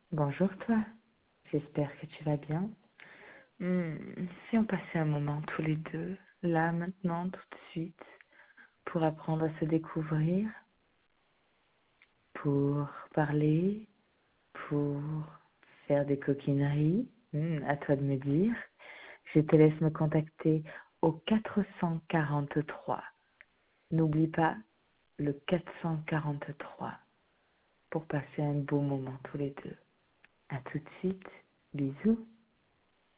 Bonjour toi, j'espère que tu vas bien. Si on passait un moment tous les deux, là, maintenant, tout de suite, pour apprendre à se découvrir, pour parler, pour faire des coquineries, à toi de me dire. Je te laisse me contacter au 443. N'oublie pas le 443 pour passer un beau moment tous les deux. À tout de suite, bisous.